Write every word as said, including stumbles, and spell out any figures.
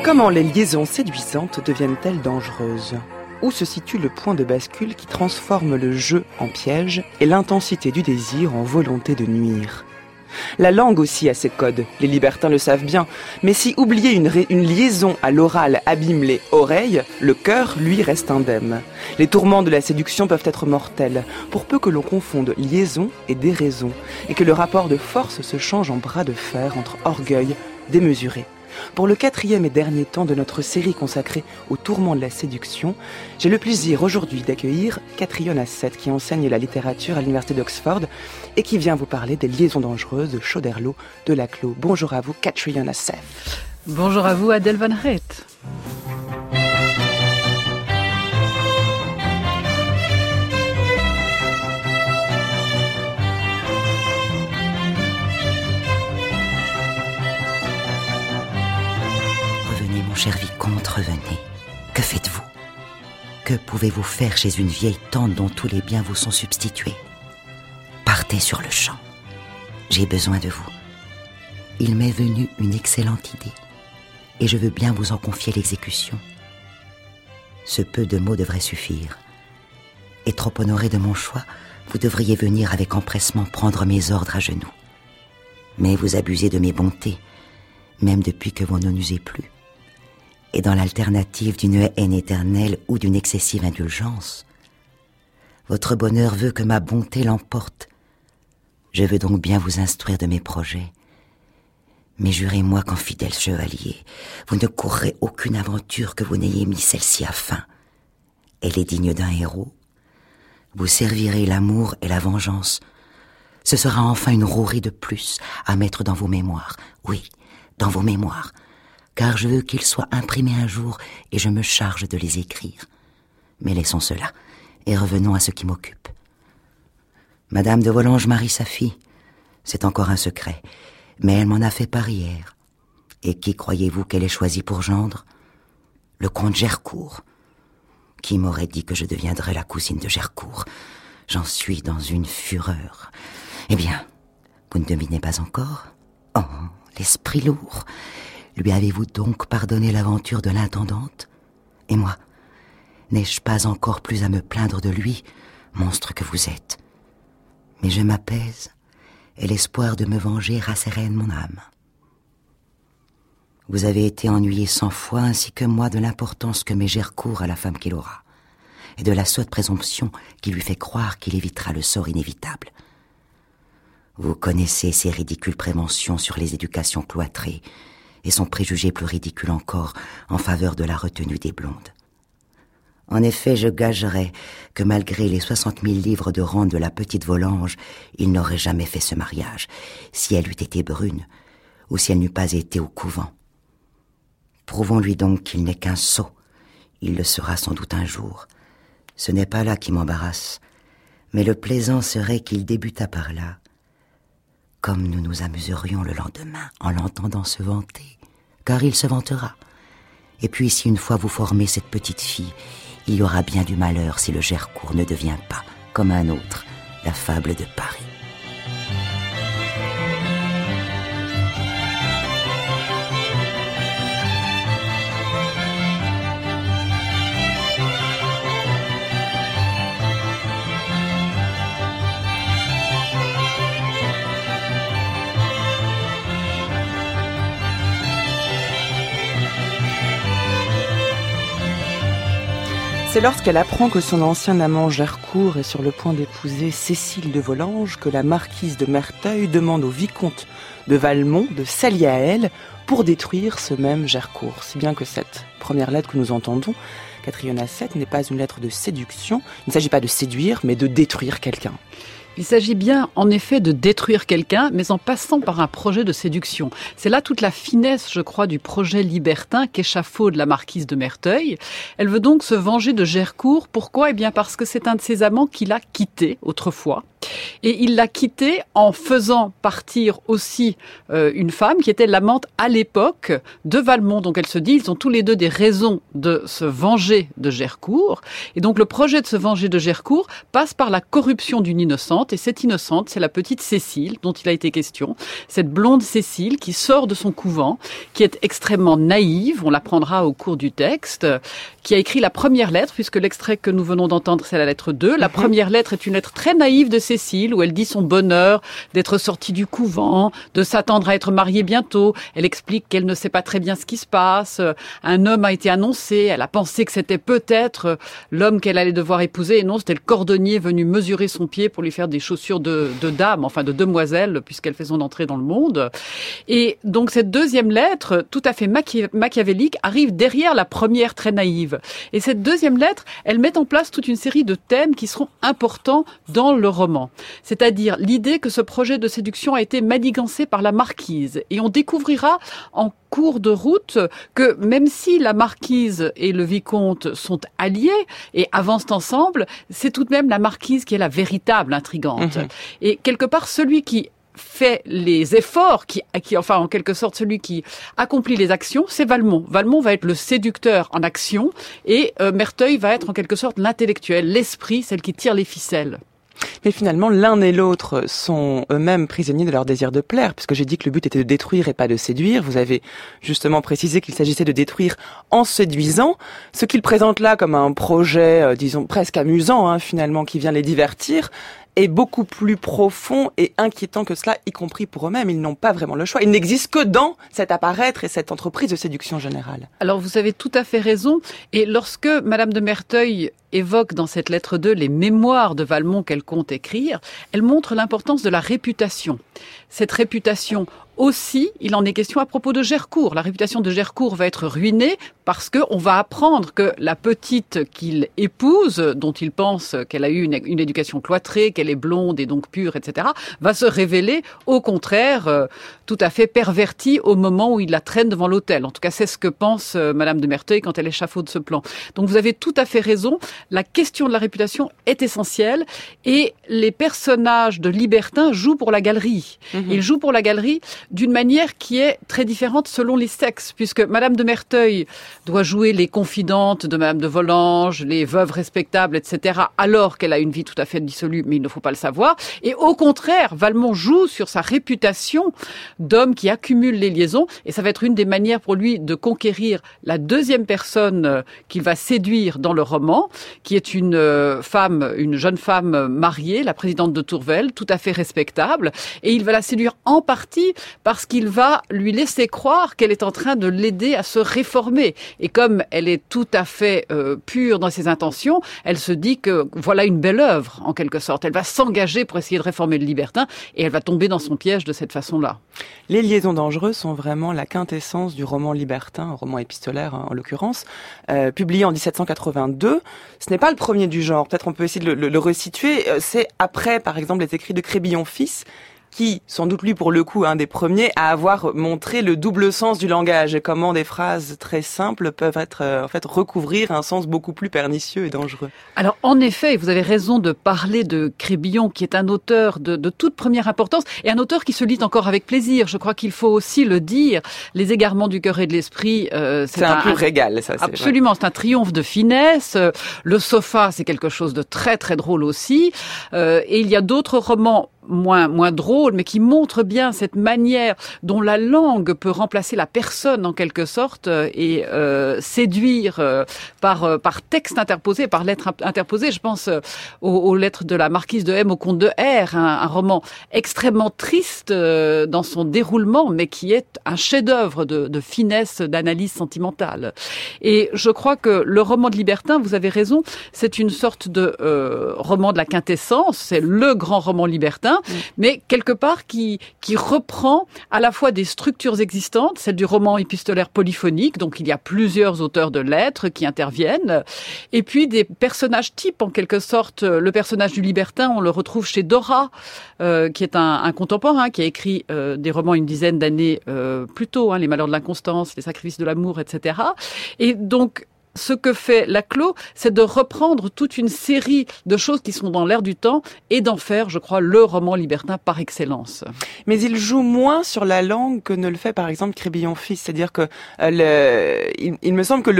Comment les liaisons séduisantes deviennent-elles dangereuses ? Où se situe le point de bascule qui transforme le jeu en piège et l'intensité du désir en volonté de nuire ? La langue aussi a ses codes, les libertins le savent bien, mais si oublier une, ré- une liaison à l'oral abîme les oreilles, le cœur, lui, reste indemne. Les tourments de la séduction peuvent être mortels, pour peu que l'on confonde liaison et déraison, et que le rapport de force se change en bras de fer entre orgueil démesuré. Pour le quatrième et dernier temps de notre série consacrée aux tourments de la séduction, j'ai le plaisir aujourd'hui d'accueillir Catriona Seth, qui enseigne la littérature à l'université d'Oxford et qui vient vous parler des liaisons dangereuses de Choderlos, de Laclos. Bonjour à vous, Catriona Seth. Bonjour à vous, Adèle Van Heet. Cher vicomte, revenez. Que faites-vous ? Que pouvez-vous faire chez une vieille tante dont tous les biens vous sont substitués ? Partez sur le champ. J'ai besoin de vous. Il m'est venu une excellente idée, et je veux bien vous en confier l'exécution. Ce peu de mots devrait suffire. Et trop honoré de mon choix, vous devriez venir avec empressement prendre mes ordres à genoux. Mais vous abusez de mes bontés, même depuis que vous n'en usez plus. Et dans l'alternative d'une haine éternelle ou d'une excessive indulgence, votre bonheur veut que ma bonté l'emporte. Je veux donc bien vous instruire de mes projets. Mais jurez-moi qu'en fidèle chevalier, vous ne courrez aucune aventure que vous n'ayez mis celle-ci à fin. Elle est digne d'un héros. Vous servirez l'amour et la vengeance. Ce sera enfin une rouerie de plus à mettre dans vos mémoires. Oui, dans vos mémoires. Car je veux qu'ils soient imprimés un jour et je me charge de les écrire. Mais laissons cela et revenons à ce qui m'occupe. Madame de Volanges marie sa fille. C'est encore un secret, mais elle m'en a fait part hier. Et qui croyez-vous qu'elle ait choisi pour gendre ? Le comte Gercourt. Qui m'aurait dit que je deviendrais la cousine de Gercourt ? J'en suis dans une fureur. Eh bien, vous ne devinez pas encore ? Oh, l'esprit lourd. Lui avez-vous donc pardonné l'aventure de l'intendante ? Et moi, n'ai-je pas encore plus à me plaindre de lui, monstre que vous êtes ? Mais je m'apaise, et l'espoir de me venger rassérène mon âme. Vous avez été ennuyé cent fois, ainsi que moi, de l'importance que met Gercourt à la femme qu'il aura, et de la sotte présomption qui lui fait croire qu'il évitera le sort inévitable. Vous connaissez ses ridicules préventions sur les éducations cloîtrées, et son préjugé plus ridicule encore en faveur de la retenue des blondes. En effet, je gagerais que malgré les soixante mille livres de rente de la petite Volanges, il n'aurait jamais fait ce mariage, si elle eût été brune, ou si elle n'eût pas été au couvent. Prouvons-lui donc qu'il n'est qu'un sot. Il le sera sans doute un jour. Ce n'est pas là qui m'embarrasse, mais le plaisant serait qu'il débutât par là, comme nous nous amuserions le lendemain en l'entendant se vanter, car il se vantera. Et puis si une fois vous formez cette petite fille, il y aura bien du malheur si le Gercourt ne devient pas, comme un autre, la fable de Paris. C'est lorsqu'elle apprend que son ancien amant Gercourt est sur le point d'épouser Cécile de Volanges que la marquise de Merteuil demande au vicomte de Valmont de s'allier à elle pour détruire ce même Gercourt. Si bien que cette première lettre que nous entendons, Catriona Seth, n'est pas une lettre de séduction. Il ne s'agit pas de séduire, mais de détruire quelqu'un. Il s'agit bien, en effet, de détruire quelqu'un, mais en passant par un projet de séduction. C'est là toute la finesse, je crois, du projet libertin qu'échafaude la marquise de Merteuil. Elle veut donc se venger de Gercourt. Pourquoi ? Eh bien, parce que c'est un de ses amants qui l'a quitté autrefois. Et il l'a quittée en faisant partir aussi euh, une femme qui était l'amante à l'époque de Valmont. Donc elle se dit, ils ont tous les deux des raisons de se venger de Gercourt. Et donc le projet de se venger de Gercourt passe par la corruption d'une innocente. Et cette innocente, c'est la petite Cécile dont il a été question. Cette blonde Cécile qui sort de son couvent, qui est extrêmement naïve, on l'apprendra au cours du texte, qui a écrit la première lettre, puisque l'extrait que nous venons d'entendre, c'est la lettre deux. La première lettre est une lettre très naïve de Cécile, où elle dit son bonheur d'être sortie du couvent, de s'attendre à être mariée bientôt. Elle explique qu'elle ne sait pas très bien ce qui se passe. Un homme a été annoncé. Elle a pensé que c'était peut-être l'homme qu'elle allait devoir épouser. Et non, c'était le cordonnier venu mesurer son pied pour lui faire des chaussures de, de dame, enfin de demoiselle, puisqu'elle fait son entrée dans le monde. Et donc cette deuxième lettre, tout à fait machi- machiavélique, arrive derrière la première très naïve. Et cette deuxième lettre, elle met en place toute une série de thèmes qui seront importants dans le roman. C'est-à-dire l'idée que ce projet de séduction a été manigancé par la marquise. Et on découvrira en cours de route que même si la marquise et le vicomte sont alliés et avancent ensemble, c'est tout de même la marquise qui est la véritable intrigante. Mmh. Et quelque part, celui qui fait les efforts, qui, qui, enfin en quelque sorte celui qui accomplit les actions, c'est Valmont. Valmont va être le séducteur en action et euh, Merteuil va être en quelque sorte l'intellectuel, l'esprit, celle qui tire les ficelles. Mais finalement, l'un et l'autre sont eux-mêmes prisonniers de leur désir de plaire, puisque j'ai dit que le but était de détruire et pas de séduire. Vous avez justement précisé qu'il s'agissait de détruire en séduisant. Ce qu'ils présentent là comme un projet, euh, disons, presque amusant, hein, finalement, qui vient les divertir, est beaucoup plus profond et inquiétant que cela, y compris pour eux-mêmes. Ils n'ont pas vraiment le choix. Ils n'existent que dans cet apparaître et cette entreprise de séduction générale. Alors, vous avez tout à fait raison. Et lorsque Madame de Merteuil évoque dans cette lettre deux les mémoires de Valmont qu'elle compte écrire, elle montre l'importance de la réputation. Cette réputation aussi, il en est question à propos de Gercourt. La réputation de Gercourt va être ruinée parce que on va apprendre que la petite qu'il épouse, dont il pense qu'elle a eu une, une éducation cloîtrée, qu'elle est blonde et donc pure, et cetera, va se révéler au contraire euh, tout à fait pervertie au moment où il la traîne devant l'autel. En tout cas, c'est ce que pense euh, Madame de Merteuil quand elle échafaude ce plan. Donc vous avez tout à fait raison. La question de la réputation est essentielle et les personnages de libertins jouent pour la galerie. Mmh. Ils jouent pour la galerie d'une manière qui est très différente selon les sexes, puisque Madame de Merteuil doit jouer les confidentes de Madame de Volanges, les veuves respectables, et cetera, alors qu'elle a une vie tout à fait dissolue, mais il ne faut pas le savoir. Et au contraire, Valmont joue sur sa réputation d'homme qui accumule les liaisons, et ça va être une des manières pour lui de conquérir la deuxième personne qu'il va séduire dans le roman, qui est une femme, une jeune femme mariée, la présidente de Tourvel, tout à fait respectable, et il va la séduire en partie parce qu'il va lui laisser croire qu'elle est en train de l'aider à se réformer. Et comme elle est tout à fait euh, pure dans ses intentions, elle se dit que voilà une belle œuvre, en quelque sorte. Elle va s'engager pour essayer de réformer le libertin et elle va tomber dans son piège de cette façon-là. Les liaisons dangereuses sont vraiment la quintessence du roman libertin, un roman épistolaire hein, en l'occurrence, euh, publié en dix-sept cent quatre-vingt-deux. Ce n'est pas le premier du genre, peut-être on peut essayer de le, le, le resituer. C'est après, par exemple, les écrits de Crébillon fils, qui, sans doute lui pour le coup, un des premiers à avoir montré le double sens du langage et comment des phrases très simples peuvent être euh, en fait recouvrir un sens beaucoup plus pernicieux et dangereux. Alors en effet, vous avez raison de parler de Crébillon, qui est un auteur de, de toute première importance et un auteur qui se lit encore avec plaisir. Je crois qu'il faut aussi le dire. Les égarements du cœur et de l'esprit, euh, c'est, c'est un, un pur un, régal. Ça, c'est absolument, vrai. C'est un triomphe de finesse. Le sofa, c'est quelque chose de très très drôle aussi. Euh, et il y a d'autres romans moins moins drôle, mais qui montre bien cette manière dont la langue peut remplacer la personne en quelque sorte et euh, séduire euh, par euh, par texte interposé, par lettre interposée. Je pense euh, aux, aux lettres de la marquise de M au comte de R, un, un roman extrêmement triste euh, dans son déroulement, mais qui est un chef-d'œuvre de, de finesse, d'analyse sentimentale. Et je crois que le roman de libertin, vous avez raison, c'est une sorte de euh, roman de la quintessence, c'est le grand roman libertin. Mmh. Mais quelque part qui qui reprend à la fois des structures existantes, celle du roman épistolaire polyphonique, donc il y a plusieurs auteurs de lettres qui interviennent, et puis des personnages types en quelque sorte. Le personnage du libertin, on le retrouve chez Dora, euh, qui est un, un contemporain qui a écrit euh, des romans une dizaine d'années euh, plus tôt, hein, Les Malheurs de l'inconstance, Les Sacrifices de l'amour, et cetera. Et donc ce que fait Laclos, c'est de reprendre toute une série de choses qui sont dans l'air du temps et d'en faire, je crois, le roman libertin par excellence. Mais il joue moins sur la langue que ne le fait par exemple Crébillon fils, c'est-à-dire que euh, le, il, il me semble que le